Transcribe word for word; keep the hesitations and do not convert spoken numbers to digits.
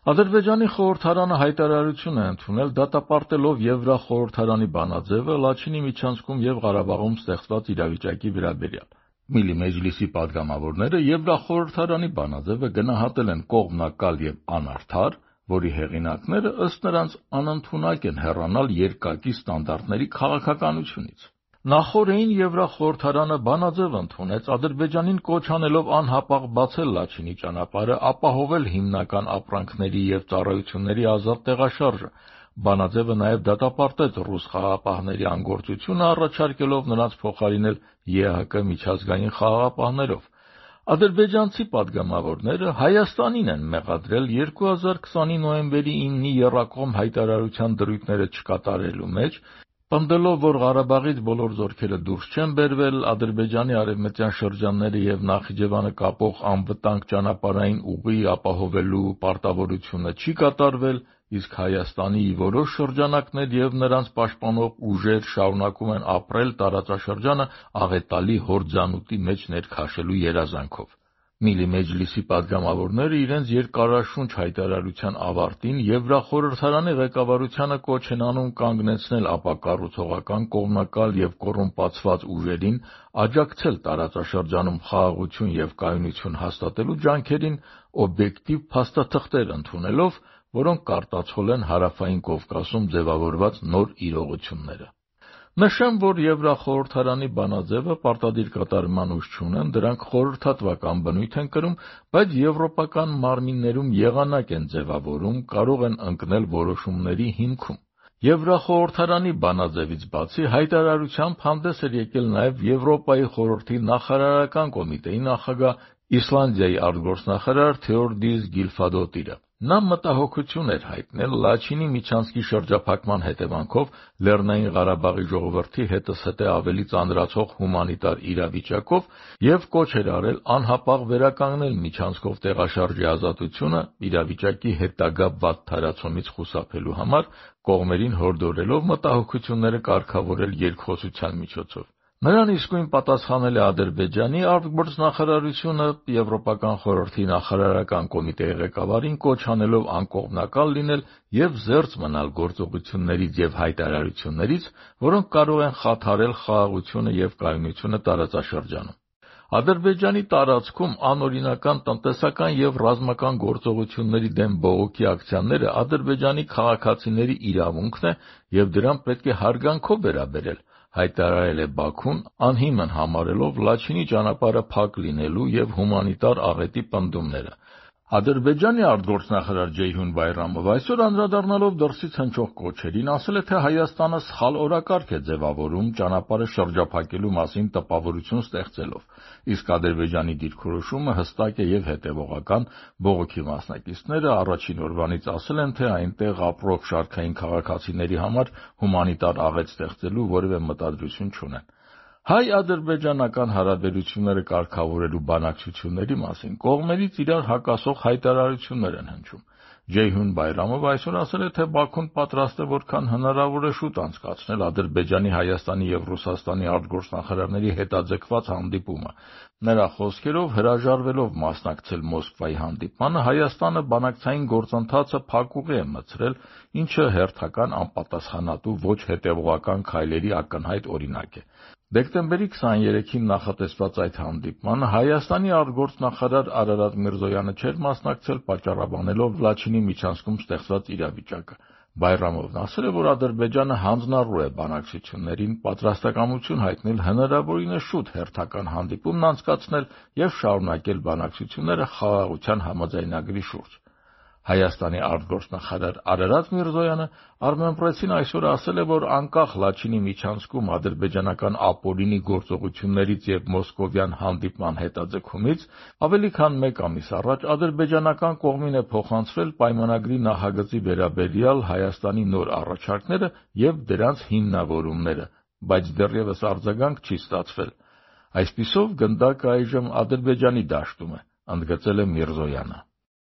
Ադրբեջանի խորհրդարանը հայտարարություն է ընդունել դատապարտելով Եվրախորհրդարանի բանաձևը Լաչինի միջանցքում և Ղարաբաղում ստեղծված իրավիճակի վերաբերյալ։ Միլի Մեջլիսի պատգամավորները Եվրախորհրդարանի բանաձևը գնահատել են կողմնակալ և անարդար, որի հեղինակները ըստ նրանց անընդունակ են հեռանալ երկակի ստանդարտների քաղաքականությունից։ Նախօրեին Եվրախորհրդարանը բանաձև ընդունեց Ադրբեջանին կոչ անելով անհապաղ բացել Լաչինի ճանապարհը, ապահովել հիմնական ապրանքների և ծառայությունների ազատ տեղաշարժը։ Բանաձևը նաև դատապարտեց ռուս խաղաղապահների անգործությունը, առաջարկելով նրանց փոխարինել ԵԱՀԿ միջազգային խաղաղապահներով։ Ադրբեջանցի պատգամավորները Հայաստանին են մեղադրել երկու հազար քսանի նոյեմբերի իննի եռակողմ հայտարարության դրույթները չկատարելու մեջ, պնդելով, որ Ղարաբաղից բոլոր զորքերը դուրս չեն բերվել, Ադրբեջանի արևմտյան շրջանները և Նախիջևանը կապող անվտանգ ճանապարհային ուղի ապահովելու պարտավորությունը չի կատարվել, իսկ Հայաստանի որոշ շրջանակներ և նրանց պաշտպանող ուժեր շարունակում են ապրել տարածաշրջանը աղետալի հորձանուտի մեջ ներքաշելու երազանքով։ Միլի Մեջլիսի պատգամավորները իրենց երկարաշունչ հայտարարության ավարտին Եվրախորհրդարանի ղեկավարությանը կոչ են անում կանգնեցնել ապակառուցողական, կողմնակալ և կոռումպացված ուժերին, աջակցել տարածաշրջանում խաղաղություն և կայունություն հաստատելու ջանքերին, օբյեկտիվ փաստաթղթեր ընդունելով, որոնք կարտացոլեն Հարավային Կովկասում ձևավորված նոր իրողությունները։ Նշեմ, որ Եվրախորհրդարանի բանաձևը պարտադիր կատարման ուժ չունեն, դրանք խորհրդատվական բնույթ են կրում, բայց եվրոպական մարմիններում եղանակ են ձևավորում, կարող են ընկնել որոշումների հիմքում։ Եվրախորհրդարանի բանաձևից բացի հայտարարությամբ հանդես էր եկել նաև Եվրոպայի խորհրդի նախարարական կոմիտեի նախագահ, Իսլանդիայի արտգործնախարար Թեոդís Գիլֆադóttirը։ Նա մտահոգություն էր հայտնել Լաչինի միջանցքի շրջափակման հետևանքով Լեռնային Ղարաբաղի ժողովրդի հետզհետե ավելի ծանրացող հումանիտար իրավիճակով և կոչ էր արել անհապաղ վերականգնել միջանցքով տեղաշարժի ազատությունը, իրավիճակի հետագա վատթարացումից խուսափելու համար, կողմերին հորդորելով մտահոգությունները կարգավորել երկխոսության միջոցով։ Նրան իսկույն պատասխանել է Ադրբեջանի արտգործնախարարությունը, Եվրոպական խորհրդի նախարարական կոմիտեի ղեկավարին կոչ անելով անկողմնակալ լինել և զերծ մնալ գործողություններից և հայտարարություններից, որոնք կարող են խաթարել խաղաղությունը և կայունությունը տարածաշրջանում։ Ադրբեջանի տարածքում անօրինական տնտեսական և ռազմական գործողությունների դեմ բողոքի ակցիաները Ադրբեջանի քաղաքացիների իրավունքն է և դրան պետք է հարգանքով վերաբերել, հայտարարել է Բաքուն, անհիմն համարելով Լաչինի ճանապարհը փակ լինելու և հումանիտար աղետի պնդումները։ Ադրբեջանի արտգործնախարար Ceyhun Bayramov այսօր անդրադառնալով դրսից հնչող կոչերին ասել է, թե Հայաստանը սխալ օրակարգ է ձևավորում ճանապարհը շրջափակելու մասին տպավորություն ստեղծելով, իսկ Ադրբեջանի դիրքորոշումը հստակ է և հետևողական։ Բողոքի մասնակիցները առաջին օրվանից ասել են, թե այնտեղ ապրող շարքային քաղաքացիների համար հումանիտար աղետ ստեղծելու որևէ մտադրություն չունեն։ Հայ-ադրբեջանական հարաբերությունները կարգավորելու բանակցությունների մասին կողմերից իրար հակասող հայտարարություններ են հնչում։ Ceyhun Bayramov այսօր ասել է, թե Բաքուն պատրաստ է որքան հնարավոր է շուտ անցկացնել Ադրբեջանի, Հայաստանի և Ռուսաստանի արտգործնախարարների հետաձգված հանդիպումը։ Նրա խոսքերով, հրաժարվելով մասնակցել Մոսկվայի հանդիպմանը, Հայաստանը բանակցային գործընթացը փակուղի է մտցրել, ինչը հերթական անպատասխանատու ոչ հետևողական քայլերի ակնհայտ օրինակ է։ Դեկտեմբերի քսաներեքին նախատեսված այդ հանդիպմանը Հայաստանի արտգործնախարար Արարատ Միրզոյանը չէր մասնակցել, պատճառաբանելով Լաչինի միջանցքում ստեղծված իրավիճակը։ Բայրամովն ասել է, որ Ադրբեջանը հանձնառու է բանակցություններին, պատրաստակամություն հայտնել հնարավորինս շուտ հերթական հանդիպումն անցկացնել և շարունակել բանակցությունները խաղաղության համաձայնագրի շուրջ։ Հայաստանի արտգործնախարար Արարատ Միրզոյանը Armenpress-ին այսօր ասել է, որ անկախ Լաչինի միջանցքում ադրբեջանական ապօրինի գործողություններից և մոսկովյան հանդիպման հետաձգումից ավելի քան մեկ ամիս առաջ ադրբեջանական կողմին է փոխանցվել պայմանագրի նախագծի վերաբերյալ Հայաստանի նոր առաջարկները և դրանց հիմնավորումները, բայց դեռևս արձագանք չի ստացվել։ Այսպիսով, գնդակը այժմ Ադրբեջանի դաշտում է, ընդգծել է Միրզոյանը։